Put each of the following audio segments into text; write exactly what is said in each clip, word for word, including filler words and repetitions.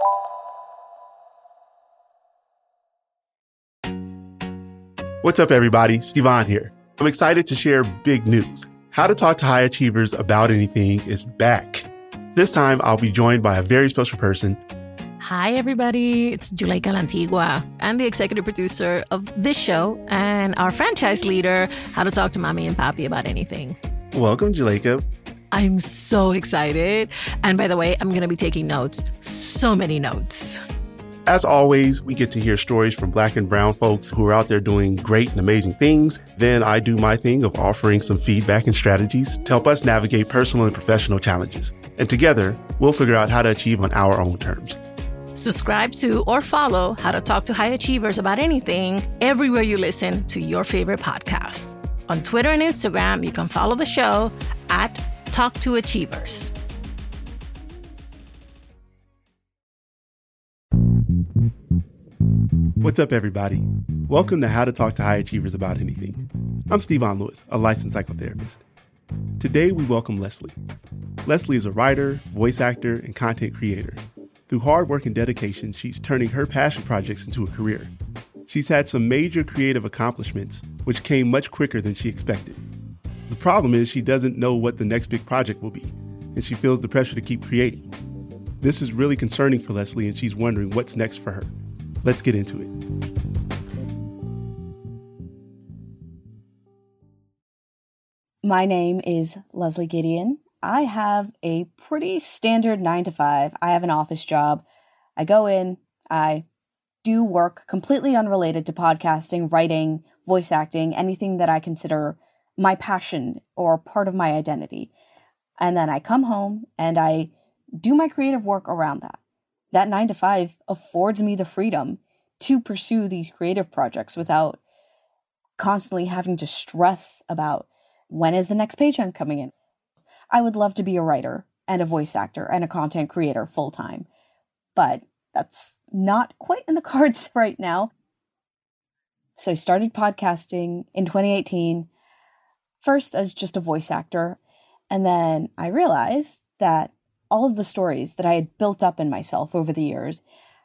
What's up, everybody? Stevan here. I'm excited to share big news. How to Talk to High Achievers About Anything is back. This time, I'll be joined by a very special person. Hi, everybody. It's Juleyka Lantigua. I'm the executive producer of this show and our franchise leader, How to Talk to Mommy and Papi About Anything. Welcome, Juleyka. I'm so excited. And by the way, I'm going to be taking notes. So many notes. As always, we get to hear stories from Black and brown folks who are out there doing great and amazing things. Then I do my thing of offering some feedback and strategies to help us navigate personal and professional challenges. And together, we'll figure out how to achieve on our own terms. Subscribe to or follow How to Talk to High Achievers About Anything everywhere you listen to your favorite podcast. On Twitter and Instagram, you can follow the show at Talk to Achievers. What's up, everybody? Welcome to How to Talk to High Achievers About Anything. I'm Stevan Lewis, a licensed psychotherapist. Today, we welcome Leslie. Leslie is a writer, voice actor, and content creator. Through hard work and dedication, she's turning her passion projects into a career. She's had some major creative accomplishments, which came much quicker than she expected. The problem is she doesn't know what the next big project will be, and she feels the pressure to keep creating. This is really concerning for Leslie, and she's wondering what's next for her. Let's get into it. My name is Leslie Gideon. I have a pretty standard nine to five. I have an office job. I go in, I do work completely unrelated to podcasting, writing, voice acting, anything that I consider my passion or part of my identity. And then I come home and I do my creative work around that. That nine to five affords me the freedom to pursue these creative projects without constantly having to stress about when is the next paycheck coming in. I would love to be a writer and a voice actor and a content creator full time, but that's not quite in the cards right now. So I started podcasting in twenty eighteen, first as just a voice actor, and then I realized that all of the stories that I had built up in myself over the years,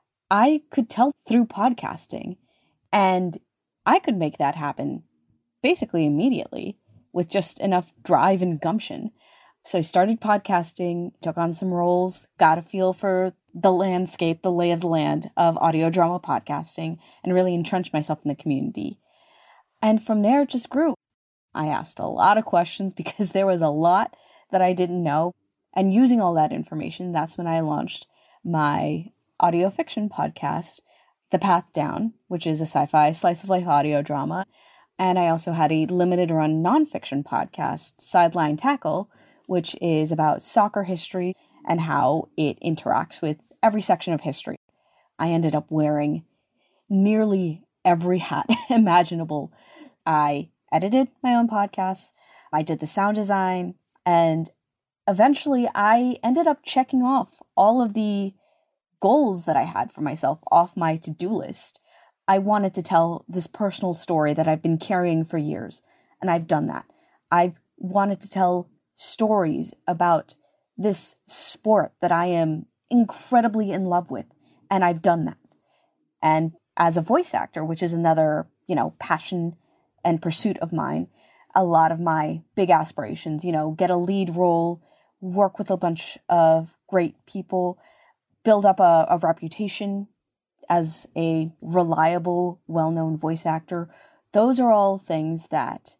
I could tell through podcasting, and I could make that happen basically immediately with just enough drive and gumption. So I started podcasting, took on some roles, got a feel for the landscape, the lay of the land of audio drama podcasting, and really entrenched myself in the community. And from there, it just grew. I asked a lot of questions because there was a lot that I didn't know. And using all that information, that's when I launched my audio fiction podcast, The Path Down, which is a sci-fi slice of life audio drama. And I also had a limited run nonfiction podcast, Sideline Tackle, which is about soccer history and how it interacts with every section of history. I ended up wearing nearly every hat imaginable. I edited my own podcasts, I did the sound design, and eventually I ended up checking off all of the goals that I had for myself off my to-do list. I wanted to tell this personal story that I've been carrying for years, and I've done that. I've wanted to tell stories about this sport that I am incredibly in love with, and I've done that. And as a voice actor, which is another, you know, passion and pursuit of mine, a lot of my big aspirations, you know, get a lead role, work with a bunch of great people, build up a, a reputation as a reliable, well-known voice actor. Those are all things that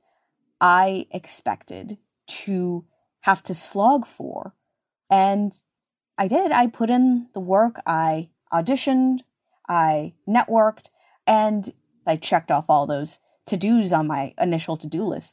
I expected to have to slog for. And I did. I put in the work. I auditioned, I networked, and I checked off all those to-dos on my initial to-do list.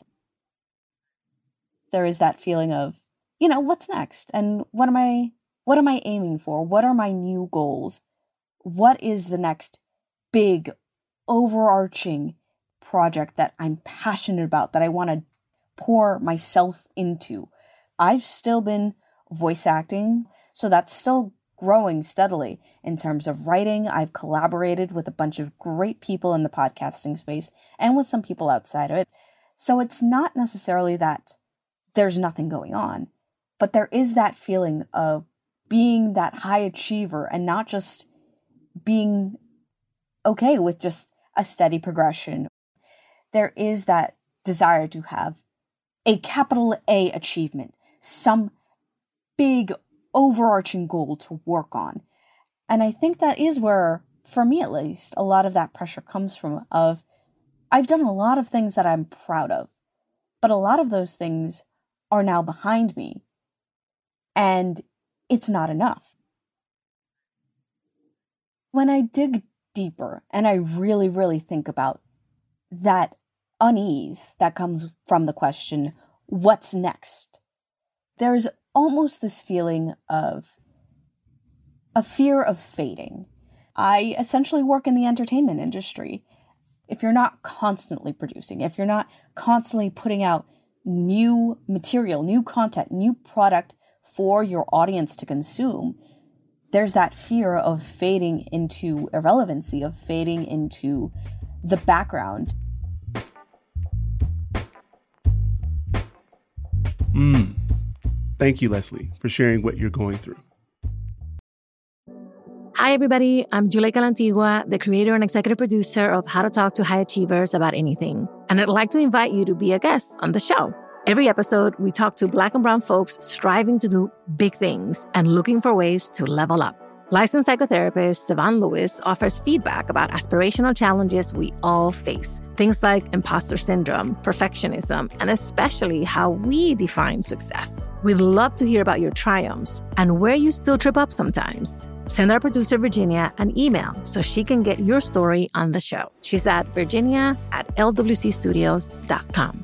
There is that feeling of, you know, what's next? And what am I, what am I aiming for? What are my new goals? What is the next big, overarching project that I'm passionate about, that I want to pour myself into? I've still been voice acting, so that's still growing steadily. In terms of writing, I've collaborated with a bunch of great people in the podcasting space and with some people outside of it. So it's not necessarily that there's nothing going on, but there is that feeling of being that high achiever and not just being okay with just a steady progression. There is that desire to have a capital A achievement, some big overarching goal to work on. And I think that is where, for me at least, a lot of that pressure comes from of, I've done a lot of things that I'm proud of, but a lot of those things are now behind me, and it's not enough. When I dig deeper and I really, really think about that unease that comes from the question, what's next? There's almost this feeling of a fear of fading. I essentially work in the entertainment industry. If you're not constantly producing, if you're not constantly putting out new material, new content, new product for your audience to consume, there's that fear of fading into irrelevancy, of fading into the background. Mm. Thank you, Leslie, for sharing what you're going through. Hi, everybody. I'm Julia Calantigua, the creator and executive producer of How to Talk to High Achievers About Anything. And I'd like to invite you to be a guest on the show. Every episode, we talk to Black and brown folks striving to do big things and looking for ways to level up. Licensed psychotherapist Devon Lewis offers feedback about aspirational challenges we all face. Things like imposter syndrome, perfectionism, and especially how we define success. We'd love to hear about your triumphs and where you still trip up sometimes. Send our producer, Virginia, an email so she can get your story on the show. She's at virginia at l w c studios dot com.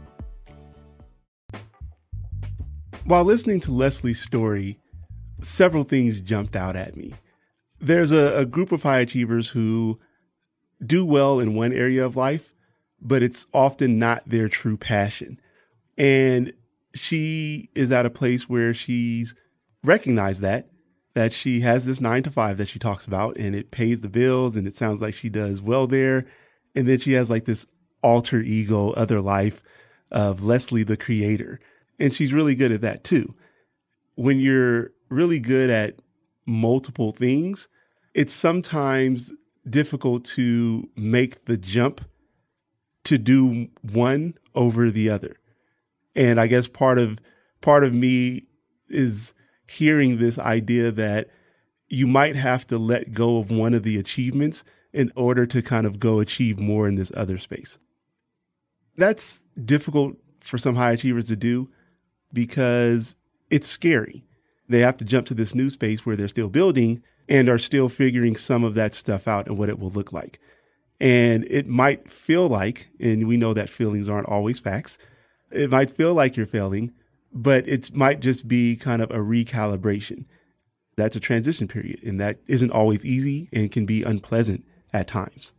While listening to Leslie's story, several things jumped out at me. There's a, a group of high achievers who do well in one area of life, but it's often not their true passion. And she is at a place where she's recognized that, that she has this nine to five that she talks about, and it pays the bills, and it sounds like she does well there. And then she has like this alter ego, other life of Leslie, the creator. And she's really good at that too. When you're really good at multiple things, it's sometimes difficult to make the jump to do one over the other. And I guess part of part of me is hearing this idea that you might have to let go of one of the achievements in order to kind of go achieve more in this other space. That's difficult for some high achievers to do because it's scary. They have to jump to this new space where they're still building and are still figuring some of that stuff out and what it will look like. And it might feel like, and we know that feelings aren't always facts, it might feel like you're failing, but it might just be kind of a recalibration. That's a transition period, and that isn't always easy and can be unpleasant at times.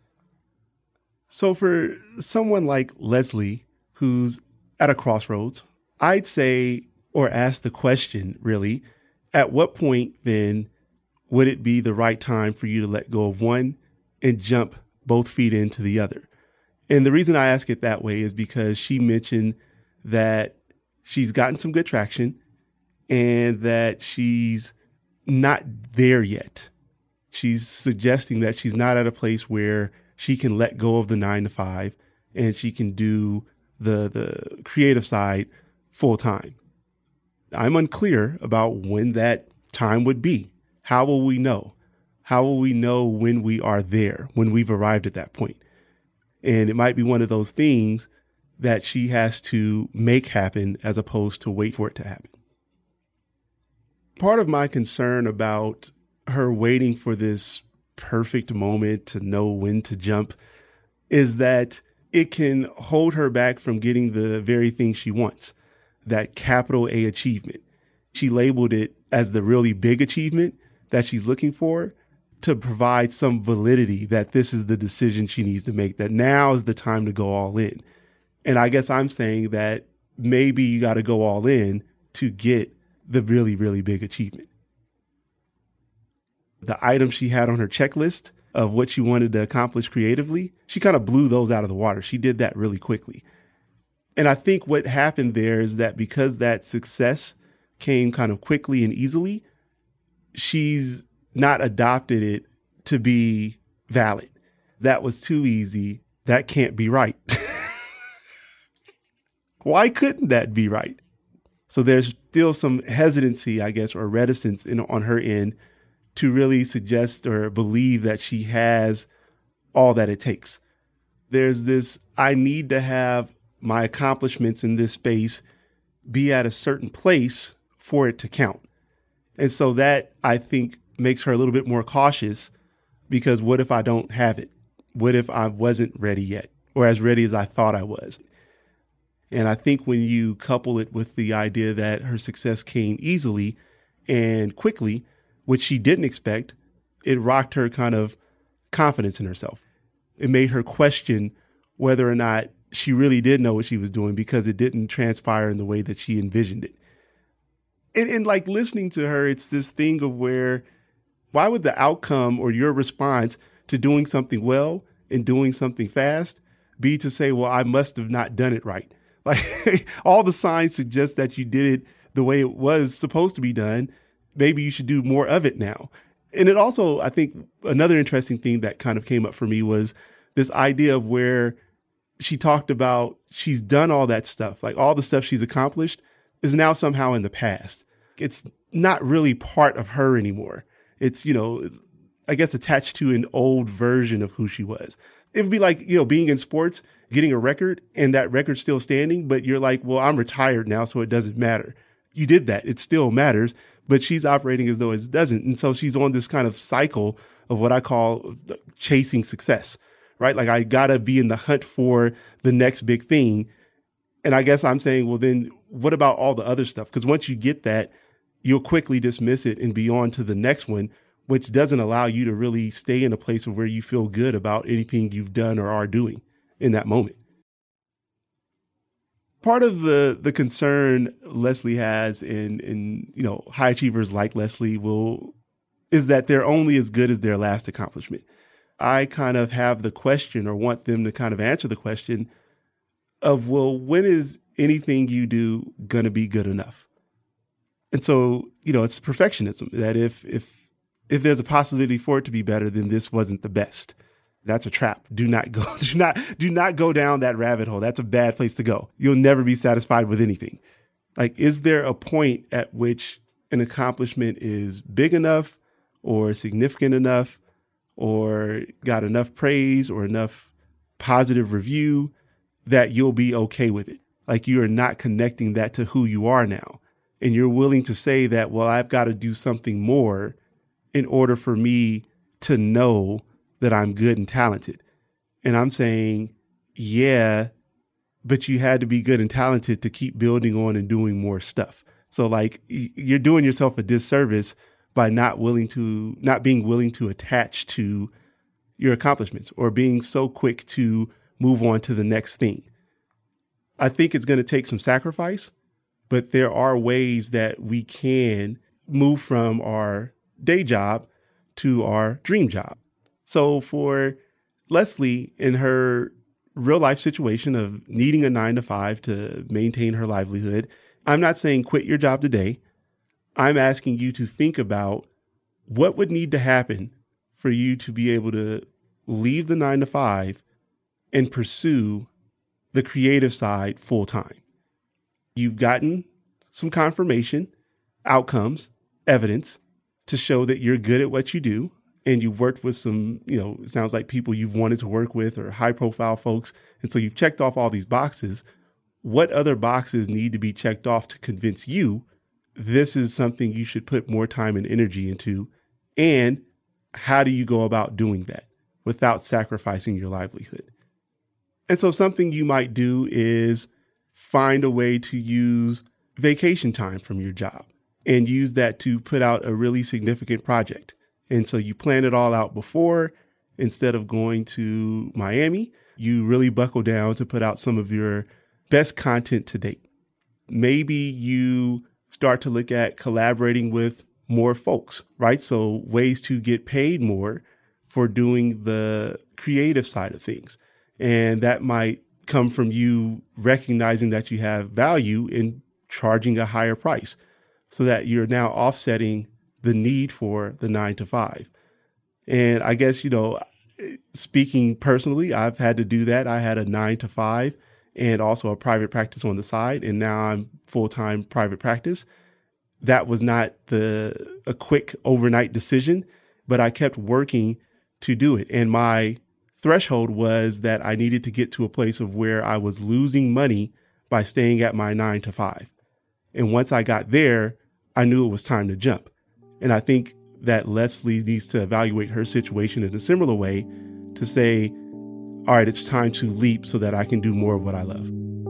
So for someone like Leslie, who's at a crossroads, I'd say, or ask the question really, at what point then would it be the right time for you to let go of one and jump both feet into the other? And the reason I ask it that way is because she mentioned that she's gotten some good traction and that she's not there yet. She's suggesting that she's not at a place where she can let go of the nine to five and she can do the, the creative side full time. I'm unclear about when that time would be. How will we know? How will we know when we are there, when we've arrived at that point? And it might be one of those things that she has to make happen as opposed to wait for it to happen. Part of my concern about her waiting for this perfect moment to know when to jump is that it can hold her back from getting the very thing she wants, that capital A achievement. She labeled it as the really big achievement that she's looking for to provide some validity that this is the decision she needs to make, that now is the time to go all in. And I guess I'm saying that maybe you got to go all in to get the really, really big achievement. The items she had on her checklist of what she wanted to accomplish creatively, she kind of blew those out of the water. She did that really quickly. And I think what happened there is that because that success came kind of quickly and easily, she's not adopted it to be valid. That was too easy. That can't be right. Why couldn't that be right? So there's still some hesitancy, I guess, or reticence in, on her end to really suggest or believe that she has all that it takes. There's this, I need to have my accomplishments in this space be at a certain place for it to count. And so that, I think, makes her a little bit more cautious, because what if I don't have it? What if I wasn't ready yet, or as ready as I thought I was? And I think when you couple it with the idea that her success came easily and quickly, which she didn't expect, it rocked her kind of confidence in herself. It made her question whether or not she really did know what she was doing, because it didn't transpire in the way that she envisioned it. And, and like listening to her, it's this thing of where, why would the outcome or your response to doing something well and doing something fast be to say, well, I must have not done it right? Like all the signs suggest that you did it the way it was supposed to be done. Maybe you should do more of it now. And it also, I think another interesting thing that kind of came up for me was this idea of where she talked about she's done all that stuff, like all the stuff she's accomplished is now somehow in the past. It's not really part of her anymore. It's, you know, I guess attached to an old version of who she was. It would be like, you know, being in sports, getting a record and that record's still standing, but you're like, well, I'm retired now, so it doesn't matter. You did that. It still matters, but she's operating as though it doesn't. And so she's on this kind of cycle of what I call chasing success, right? Like I gotta be in the hunt for the next big thing. And I guess I'm saying, well, then what about all the other stuff? Because once you get that, you'll quickly dismiss it and be on to the next one, which doesn't allow you to really stay in a place of where you feel good about anything you've done or are doing in that moment. Part of the the concern Leslie has in, in you know, high achievers like Leslie will is that they're only as good as their last accomplishment. I kind of have the question, or want them to kind of answer the question of, well, when is anything you do going to be good enough? And so, you know, it's perfectionism that if if if there's a possibility for it to be better, then this wasn't the best. That's a trap. Do not go, do not, do not go down that rabbit hole. That's a bad place to go. You'll never be satisfied with anything. Like, is there a point at which an accomplishment is big enough or significant enough or got enough praise or enough positive review that you'll be okay with it? Like, you are not connecting that to who you are now. And you're willing to say that, well, I've got to do something more in order for me to know that I'm good and talented. And I'm saying, yeah, but you had to be good and talented to keep building on and doing more stuff. So like you're doing yourself a disservice by not willing to, not being willing to attach to your accomplishments or being so quick to move on to the next thing. I think it's going to take some sacrifice, but there are ways that we can move from our day job to our dream job. So for Leslie, in her real life situation of needing a nine to five to maintain her livelihood, I'm not saying quit your job today. I'm asking you to think about what would need to happen for you to be able to leave the nine to five and pursue the creative side full time. You've gotten some confirmation, outcomes, evidence to show that you're good at what you do. And you've worked with some, you know, it sounds like people you've wanted to work with or high profile folks. And so you've checked off all these boxes. What other boxes need to be checked off to convince you this is something you should put more time and energy into? And how do you go about doing that without sacrificing your livelihood? And so something you might do is find a way to use vacation time from your job and use that to put out a really significant project. And so you plan it all out before. Instead of going to Miami, you really buckle down to put out some of your best content to date. Maybe you start to look at collaborating with more folks, right? So ways to get paid more for doing the creative side of things. And that might come from you recognizing that you have value in charging a higher price so that you're now offsetting the need for the nine to five. And I guess, you know, speaking personally, I've had to do that. I had a nine to five and also a private practice on the side. And now I'm full-time private practice. That was not the a quick overnight decision, but I kept working to do it. And my threshold was that I needed to get to a place of where I was losing money by staying at my nine to five. And once I got there, I knew it was time to jump. And I think that Leslie needs to evaluate her situation in a similar way to say, all right, it's time to leap so that I can do more of what I love.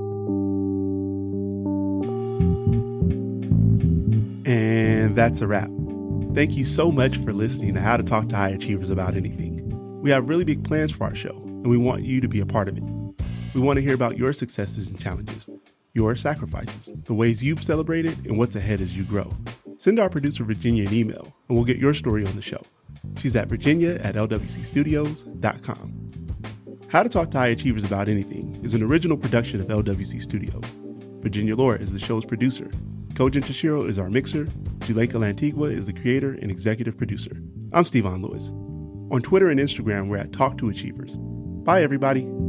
And that's a wrap. Thank you so much for listening to How to Talk to High Achievers About Anything. We have really big plans for our show, and we want you to be a part of it. We want to hear about your successes and challenges, your sacrifices, the ways you've celebrated, and what's ahead as you grow. Send our producer, Virginia, an email, and we'll get your story on the show. She's at virginia at l w c studios dot com. How to Talk to High Achievers About Anything is an original production of L W C Studios. Virginia Laura is the show's producer. Kojin Tashiro is our mixer. Juleka Lantigua is the creator and executive producer. I'm Stevon Lewis. On Twitter and Instagram, we're at Talk to Achievers. Bye, everybody.